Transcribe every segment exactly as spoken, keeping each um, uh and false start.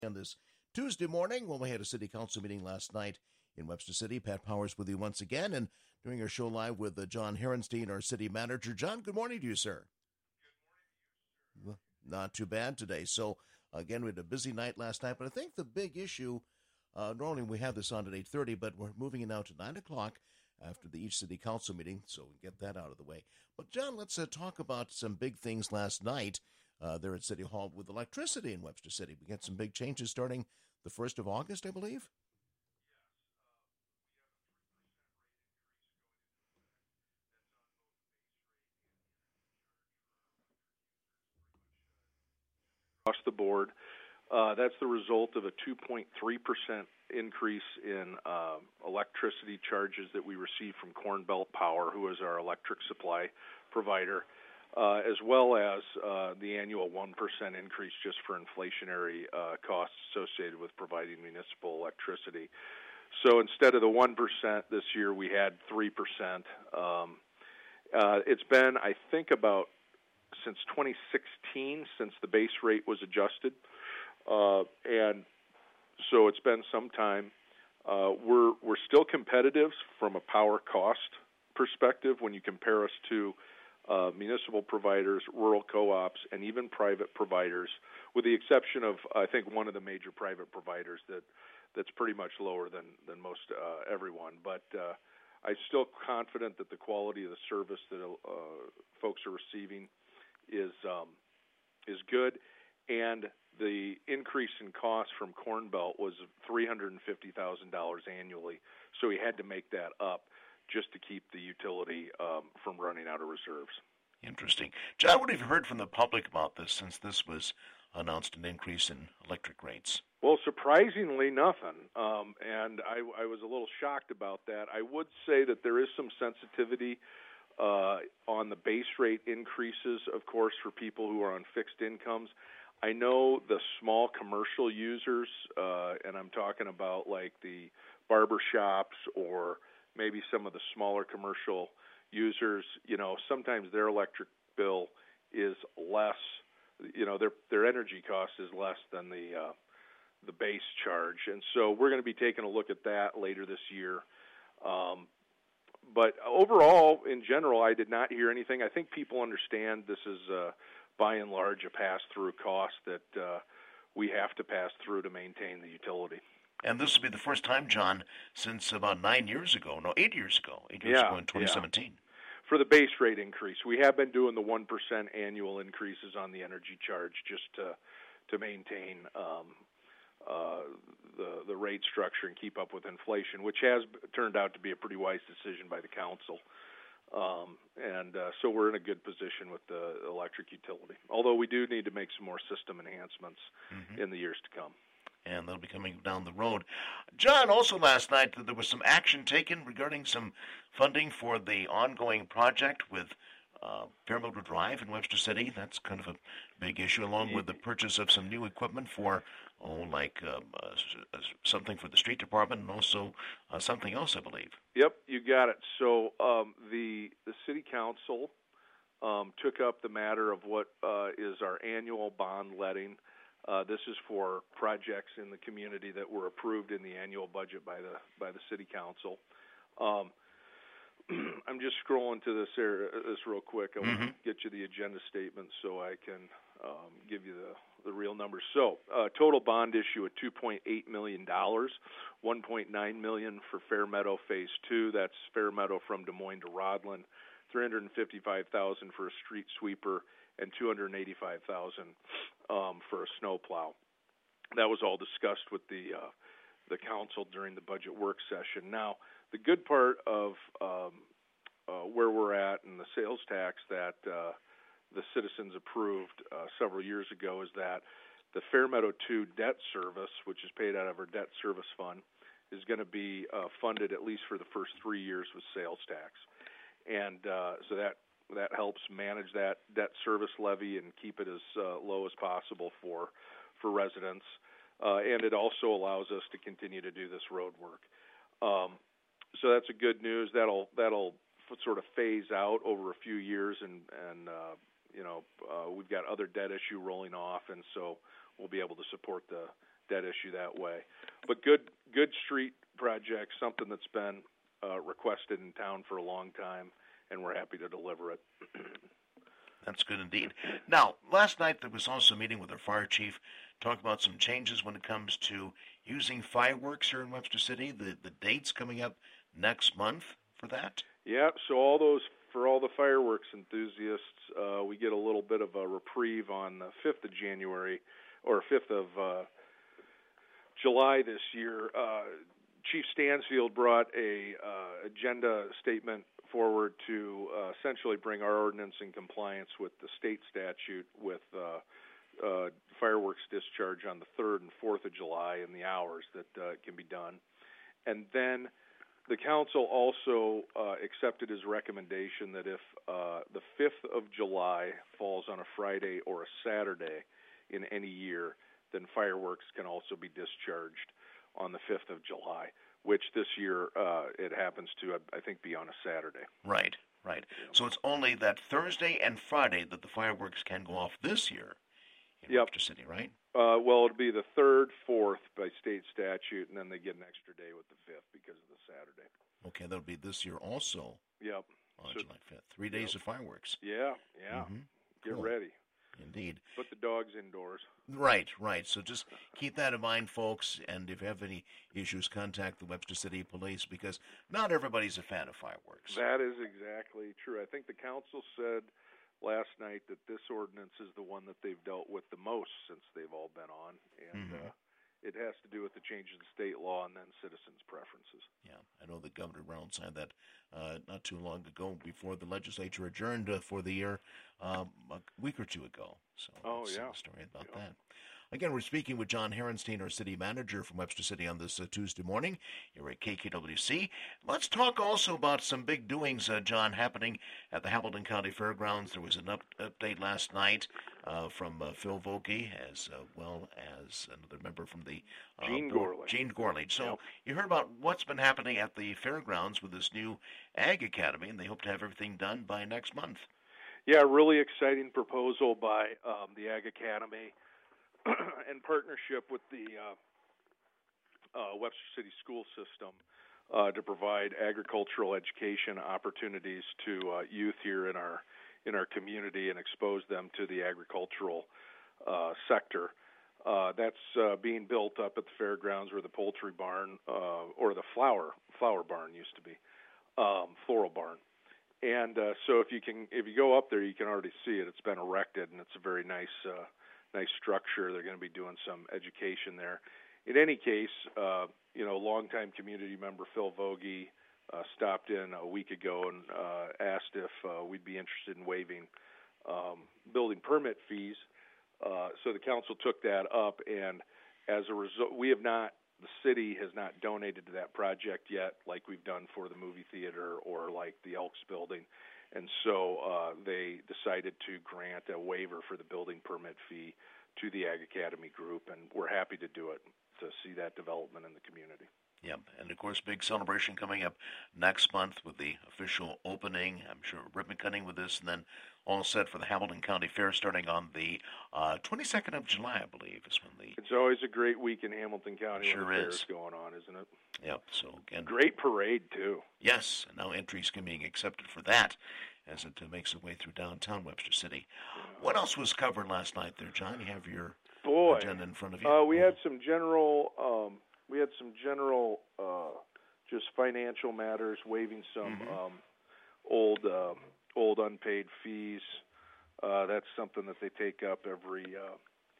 On this Tuesday morning, when we had a city council meeting last night in Webster City, Pat Powers with you once again, and doing our show live with uh, John Herenstein, our city manager. John, good morning to you, sir. Good morning to you, sir. Not too bad today. So, again, we had a busy night last night, but I think the big issue, uh, normally we have this on at eight thirty, but we're moving it now to nine o'clock after the each city council meeting, so we get that out of the way. But, John, let's uh, talk about some big things last night. Uh, there at City Hall with electricity in Webster City. We get some big changes starting the first of August, I believe. Across the board. Uh, that's the result of a two point three percent increase in uh, electricity charges that we receive from Corn Belt Power, who is our electric supply provider, uh, as well as uh, the annual one percent increase just for inflationary uh, costs associated with providing municipal electricity. So instead of the one percent this year, we had three percent. Um, uh, it's been, I think, about since twenty sixteen, since the base rate was adjusted. Uh, and so it's been some time. Uh, we're we're still competitive from a power cost perspective when you compare us to uh, municipal providers, rural co-ops, and even private providers, with the exception of, I think, one of the major private providers that that's pretty much lower than, than most uh, everyone. But uh, I'm still confident that the quality of the service that uh, folks are receiving is um, is good, and the increase in cost from Corn Belt was three hundred fifty thousand dollars annually, so he had to make that up just to keep the utility um, from running out of reserves. Interesting. John, what have you heard from the public about this since this was announced, an increase in electric rates? Well, surprisingly, nothing, um, and I, I was a little shocked about that. I would say that there is some sensitivity uh, on the base rate increases, of course, for people who are on fixed incomes. I know the small commercial users, uh, and I'm talking about like the barber shops or maybe some of the smaller commercial users, you know, sometimes their electric bill is less, you know, their their energy cost is less than the uh, the base charge. And so we're going to be taking a look at that later this year. Um, but overall, in general, I did not hear anything. I think people understand this is uh, by and large a pass-through cost that uh, we have to pass through to maintain the utility. And this will be the first time, John, since about nine years ago, no, eight years ago, eight years yeah, ago in twenty seventeen. Yeah. For the base rate increase, we have been doing the one percent annual increases on the energy charge just to to maintain um, uh, the the rate structure and keep up with inflation, which has turned out to be a pretty wise decision by the council. Um, and uh, so we're in a good position with the electric utility, although we do need to make some more system enhancements mm-hmm. in the years to come. And they'll be coming down the road. John, also last night there was some action taken regarding some funding for the ongoing project with uh, Fairmeadow Drive in Webster City. That's kind of a big issue, along with the purchase of some new equipment for, oh, like um, uh, something for the street department and also uh, something else, I believe. Yep, you got it. So um, the the city council um, took up the matter of what uh, is our annual bond letting. Uh, this is for projects in the community that were approved in the annual budget by the by the city council. Um, I'm just scrolling to this area, this real quick. I mm-hmm. want to get you the agenda statement so I can um, give you the, the real numbers. So, uh, total bond issue at two point eight million dollars, one point nine million dollars for Fairmeadow Phase Two. That's Fairmeadow from Des Moines to Rodland. three hundred fifty-five thousand dollars for a street sweeper, and two hundred eighty-five thousand dollars um, for a snowplow. That was all discussed with the uh, the council during the budget work session. Now, the good part of um, uh, where we're at in the sales tax that uh, the citizens approved uh, several years ago is that the Fairmeadow two debt service, which is paid out of our debt service fund, is going to be uh, funded at least for the first three years with sales tax. And uh, so that that helps manage that debt service levy and keep it as uh, low as possible for for residents. Uh, and it also allows us to continue to do this road work. Um, so that's a good news. That'll that'll f- sort of phase out over a few years, and and uh, you know uh, we've got other debt issue rolling off, and so we'll be able to support the dead issue that way. But good good street project, something that's been uh, requested in town for a long time, and we're happy to deliver it. That's good indeed. Now, last night there was also a meeting with our fire chief, talking about some changes when it comes to using fireworks here in Webster City. The the date's coming up next month for that. Yeah, so all those for all the fireworks enthusiasts, uh, we get a little bit of a reprieve on the fifth of January, or fifth of uh, July this year. Uh, Chief Stansfield brought a uh, agenda statement forward to uh, essentially bring our ordinance in compliance with the state statute with uh, uh, fireworks discharge on the third and fourth of July and the hours that uh, can be done. And then the council also uh, accepted his recommendation that if uh, the fifth of July falls on a Friday or a Saturday in any year, then fireworks can also be discharged on the fifth of July, which this year uh, it happens to, I think, be on a Saturday. Right, right. So it's only that Thursday and Friday that the fireworks can go off this year in Yep. Webster City, right? Uh, well, it'll be the third, fourth by state statute, and then they get an extra day with the fifth because of the Saturday. Okay, that'll be this year also Yep. on So- July fifth. Three days Yep. of fireworks. Yeah, yeah. Mhm. Get Cool. ready. Indeed. Put the dogs indoors. Right, right. So just keep that in mind, folks. And if you have any issues, contact the Webster City Police, because not everybody's a fan of fireworks. That is exactly true. I think the council said last night that this ordinance is the one that they've dealt with the most since they've all been on, and Mhm. uh, it has to do with the change in state law and then citizens' preferences. Yeah, I know that Governor Brown signed that uh, not too long ago before the legislature adjourned uh, for the year, um, a week or two ago. So Oh, that's yeah. a story about Yeah. that. Again, we're speaking with John Herenstein, our city manager from Webster City, on this uh, Tuesday morning here at K K W C. Let's talk also about some big doings, uh, John, happening at the Hamilton County Fairgrounds. There was an up- update last night uh, from uh, Phil Volke, as uh, well as another member from the uh, Gene Bill- Gorley. Gene Gorley. So Yep. you heard about what's been happening at the fairgrounds with this new Ag Academy, and they hope to have everything done by next month. Yeah, really exciting proposal by um, the Ag Academy in partnership with the uh, uh, Webster City school system uh, to provide agricultural education opportunities to uh, youth here in our in our community and expose them to the agricultural uh, sector. Uh, that's uh, being built up at the fairgrounds, where the poultry barn uh, or the flower flower barn used to be, um, floral barn. And uh, so if you can, if you go up there, you can already see it. It's been erected, and it's a very nice, uh, nice structure. They're going to be doing some education there. In any case, uh, you know, longtime community member Phil Vogie uh, stopped in a week ago and uh, asked if uh, we'd be interested in waiving um, building permit fees. Uh, so the council took that up, and as a result, we have not. The city has not donated to that project yet, like we've done for the movie theater or like the Elks building. And so uh, they decided to grant a waiver for the building permit fee to the Ag Academy group, and we're happy to do it to see that development in the community. Yep, and of course, big celebration coming up next month with the official opening. I'm sure ribbon cutting with this, and then all set for the Hamilton County Fair starting on the uh, twenty-second of July, I believe, is when the. It's always a great week in Hamilton County Sure when the is. fair's going on, isn't it? Yep. So again, Great parade too. yes, and now entries can be accepted for that as it uh, makes its way through downtown Webster City. What else was covered last night there, John? You have your Boy, agenda in front of you. uh, we had some general. Um, we had some general, uh, just financial matters, waiving some Mhm. um, old, uh, old unpaid fees. Uh, that's something that they take up every uh,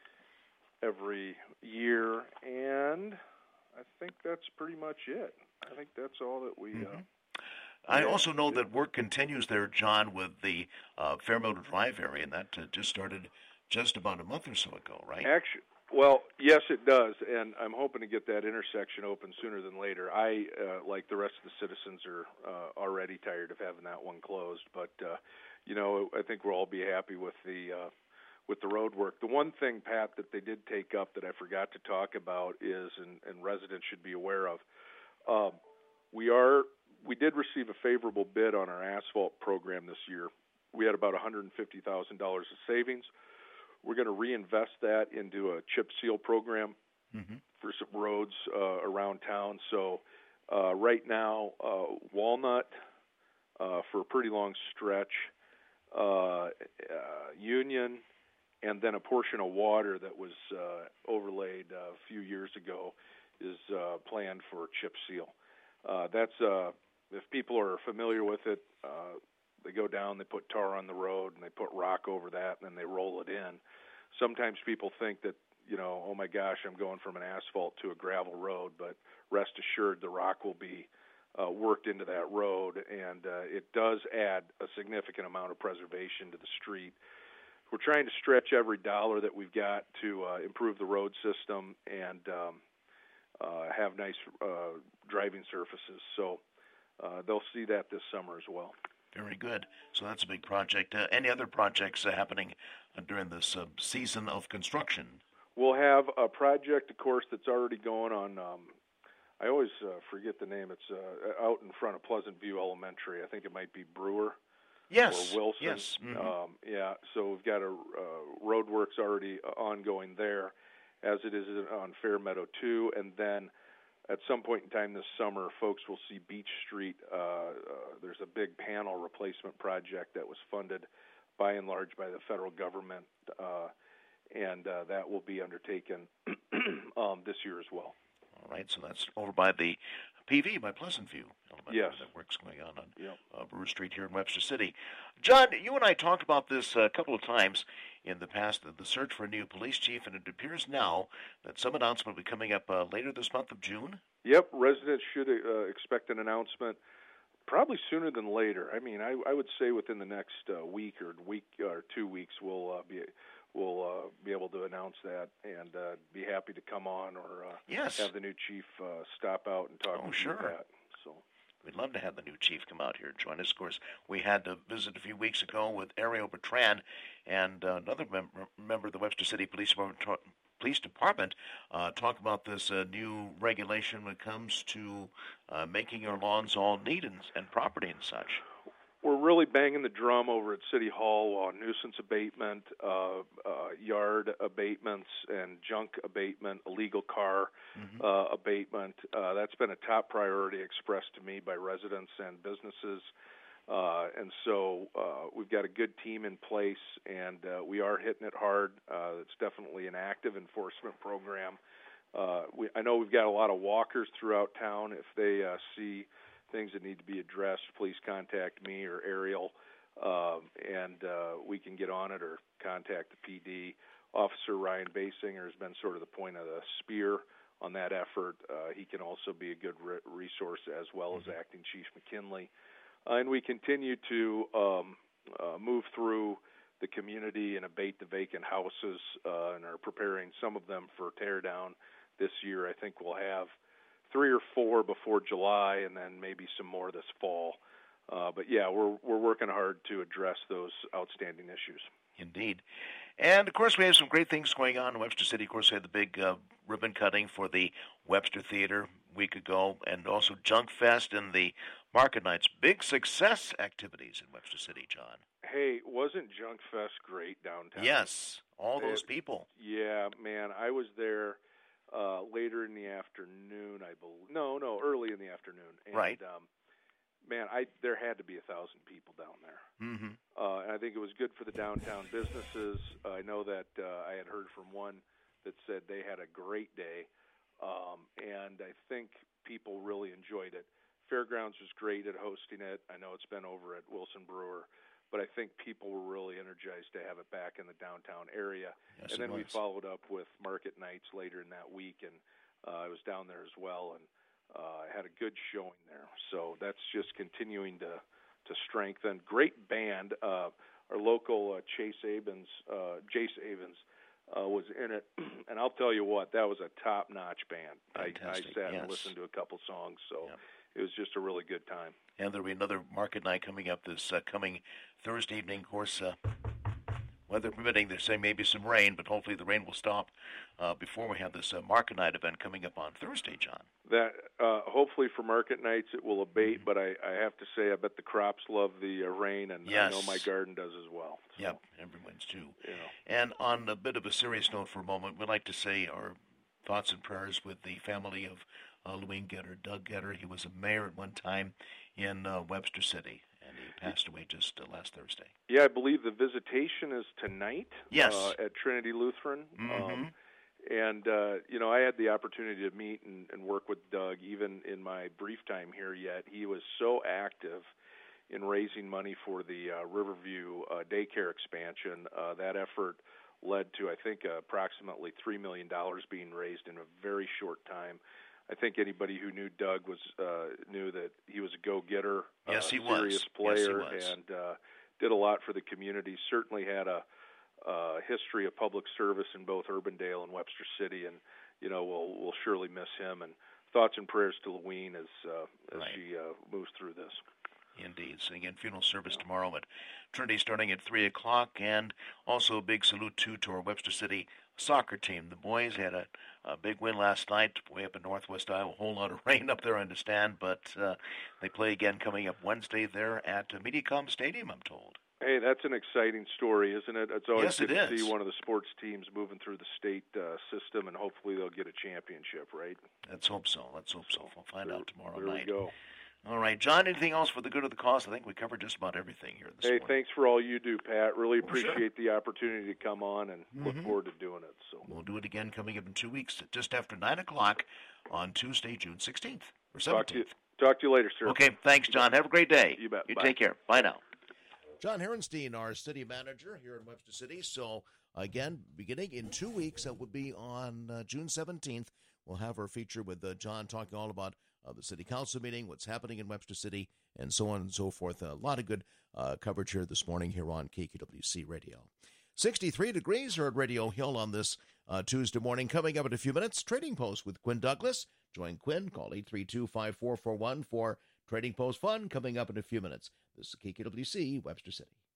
every year, and I think that's pretty much it. I think that's all that we. Uh, Mhm. I yeah, also know yeah. that work continues there, John, with the uh, Fairmeadow Drive area, and that uh, just started just about a month or so ago, right? Actually, well, yes, it does, and I'm hoping to get that intersection open sooner than later. I, uh, like the rest of the citizens, are uh, already tired of having that one closed, but uh, you know, I think we'll all be happy with the uh, with the road work. The one thing, Pat, that they did take up that I forgot to talk about is, and, and residents should be aware of, um, we are we did receive a favorable bid on our asphalt program this year. We had about one hundred fifty thousand dollars of savings. We're going to reinvest that into a chip seal program mm-hmm. for some roads uh, around town. So uh, right now, uh, Walnut uh, for a pretty long stretch, uh, uh, Union, and then a portion of Water that was uh, overlaid uh, a few years ago is uh, planned for chip seal. Uh, that's uh, if people are familiar with it, uh, they go down, they put tar on the road, and they put rock over that, and then they roll it in. Sometimes people think that, you know, oh my gosh, I'm going from an asphalt to a gravel road, but rest assured the rock will be uh, worked into that road, and uh, it does add a significant amount of preservation to the street. We're trying to stretch every dollar that we've got to uh, improve the road system and um, uh, have nice uh, driving surfaces. So uh, they'll see that this summer as well. Very good. So that's a big project. Uh, any other projects uh, happening uh, during this uh, season of construction? We'll have a project, of course, that's already going on. Um, I always uh, forget the name. It's uh, out in front of Pleasant View Elementary. I think it might be Brewer. Yes. Or Wilson. Yes. Mm-hmm. Um, yeah. So we've got a uh, road works already ongoing there, as it is on Fairmeadow too, and then at some point in time this summer, folks will see Beach Street. Uh, uh, there's a big panel replacement project that was funded by and large by the federal government, uh, and uh, that will be undertaken um, this year as well. All right, so that's over by the P V, by Pleasant View Elementary. Yes. That work's going on on yep. uh, Brewer Street here in Webster City. John, you and I talked about this a couple of times in the past, the, the search for a new police chief, and it appears now that some announcement will be coming up uh, later this month of June. Yep, residents should uh, expect an announcement probably sooner than later. I mean, I, I would say within the next uh, week or week or two weeks we'll uh, be we'll uh, be able to announce that, and uh, be happy to come on or uh, yes. have the new chief uh, stop out and talk oh, with sure. you about that. So. We'd love to have the new chief come out here and join us. Of course, we had a visit a few weeks ago with Ariel Bertrand and uh, another member, member of the Webster City Police Department, Police Department uh, talk about this uh, new regulation when it comes to uh, making our lawns all neat and, and property and such. We're really banging the drum over at City Hall on nuisance abatement, uh, uh, yard abatements, and junk abatement, illegal car mm-hmm. uh, abatement. Uh, that's been a top priority expressed to me by residents and businesses. Uh, and so uh, we've got a good team in place, and uh, we are hitting it hard. Uh, it's definitely an active enforcement program. Uh, we, I know we've got a lot of walkers throughout town. If they uh, see things that need to be addressed, please contact me or Ariel, um, and uh, we can get on it or contact the P D. Officer Ryan Basinger has been sort of the point of the spear on that effort. Uh, he can also be a good re- resource as well as Acting Chief McKinley. Uh, and we continue to um, uh, move through the community and abate the vacant houses uh, and are preparing some of them for tear down this year. I think we'll have three or four before July, and then maybe some more this fall. Uh, but yeah, we're we're working hard to address those outstanding issues. Indeed. And, of course, we have some great things going on in Webster City. Of course, we had the big uh, ribbon cutting for the Webster Theater a week ago, and also Junk Fest and the Market Nights. Big success activities in Webster City, John. Hey, wasn't Junk Fest great downtown? Yes, all those it, people. Yeah, man, I was there uh, later in the afternoon, I believe. No, no, early in the afternoon. And, right. Um, man, I there had to be a thousand people down there. Mm-hmm. Uh, and I think it was good for the downtown businesses. Uh, I know that uh, I had heard from one that said they had a great day, um, and I think people really enjoyed it. Fairgrounds was great at hosting it. I know it's been over at Wilson Brewer, but I think people were really energized to have it back in the downtown area. Yes, and then we followed up with Market Nights later in that week, and uh, I was down there as well, and uh, I had a good showing there. So that's just continuing to to strengthen. Great band. Uh, our local uh, Chase Avens, uh, Jace Avens, uh, was in it, and I'll tell you what, that was a top-notch band. I, I sat yes. and listened to a couple songs, so yep. it was just a really good time. And there'll be another market night coming up this uh, coming Thursday evening. Of course, uh, weather permitting, they're saying maybe some rain, but hopefully the rain will stop uh, before we have this uh, market night event coming up on Thursday, John. That uh, hopefully for market nights it will abate, mm-hmm. but I, I have to say I bet the crops love the uh, rain, and yes. I know my garden does as well. So, yep, everyone's too. You know. And on a bit of a serious note for a moment, we'd like to say our thoughts and prayers with the family of uh, Louine Getter, Doug Getter. He was a mayor at one time in uh, Webster City, and he passed away just uh, last Thursday. Yeah, I believe the visitation is tonight. Yes. Uh, at Trinity Lutheran. Mm-hmm. Um, and, uh, you know, I had the opportunity to meet and, and work with Doug even in my brief time here yet. He was so active in raising money for the uh, Riverview uh, daycare expansion. Uh, that effort led to, I think, uh, approximately three million dollars being raised in a very short time. I think anybody who knew Doug was uh, knew that he was a go-getter, yes, uh, he serious was. player, yes, he was. and uh, did a lot for the community. Certainly had a uh, history of public service in both Urbandale and Webster City, and you know we'll we'll surely miss him. And thoughts and prayers to Louine as uh, as right. she uh, moves through this. Indeed. So again, funeral service tomorrow at Trinity starting at three o'clock, and also a big salute too to our Webster City soccer team. The boys had a, a big win last night way up in Northwest Iowa. A whole lot of rain up there, I understand, but uh, they play again coming up Wednesday there at uh, Mediacom Stadium, I'm told. Hey, that's an exciting story, isn't it? It's always yes, good it to is. see one of the sports teams moving through the state uh, system, and hopefully they'll get a championship, right? Let's hope so. Let's hope so. We'll find there, out tomorrow there night. There we go. All right, John, anything else for the good of the cause? I think we covered just about everything here this hey, morning. Hey, thanks for all you do, Pat. Really Oh, sure. appreciate the opportunity to come on, and mm-hmm. look forward to doing it. So we'll do it again coming up in two weeks, just after nine o'clock on Tuesday, June sixteenth or talk to, you, seventeenth. talk to you later, sir. Okay, thanks, John. Have a great day. You bet. You Bye. take care. Bye now. John Herenstein, our city manager here in Webster City. So, again, beginning in two weeks, that would be on uh, June seventeenth, we'll have our feature with uh, John talking all about uh, the city council meeting, what's happening in Webster City, and so on and so forth. A lot of good uh, coverage here this morning here on K Q W C Radio. sixty-three degrees here at Radio Hill on this uh, Tuesday morning. Coming up in a few minutes, Trading Post with Quinn Douglas. Join Quinn. Call eight three two, five four four one for Trading Post Fun. Coming up in a few minutes. This is K Q W C, Webster City.